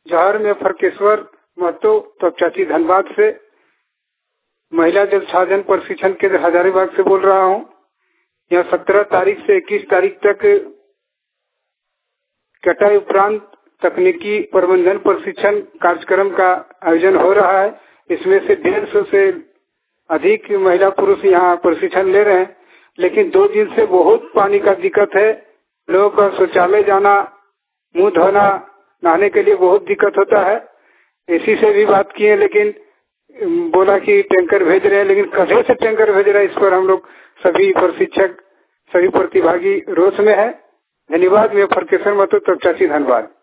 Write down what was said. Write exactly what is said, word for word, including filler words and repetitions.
जौहर में फरकेश्वर महतो तपचाची धनबाद से महिला जल साधन प्रशिक्षण केंद्र हजारीबाग से बोल रहा हूँ। यह सत्रह तारीख से इक्कीस तारीख तक कटाई उपरांत तकनीकी प्रबंधन प्रशिक्षण कार्यक्रम का आयोजन हो रहा है। इसमें से डेढ़ सौ से अधिक महिला पुरुष यहाँ प्रशिक्षण ले रहे हैं, लेकिन दो दिन से बहुत पानी का दिक्कत है। लोगों का शौचालय जाना, मुंह धोना, नहाने के लिए बहुत दिक्कत होता है। इसी से भी बात किए, लेकिन बोला कि टैंकर भेज रहे हैं, लेकिन कहाँ से टैंकर भेज रहे हैं, इस पर हम लोग सभी प्रशिक्षक, सभी प्रतिभागी रोष में है। धन्यवाद। मैं फरकेश्वर महतो तपचाची धनबाद।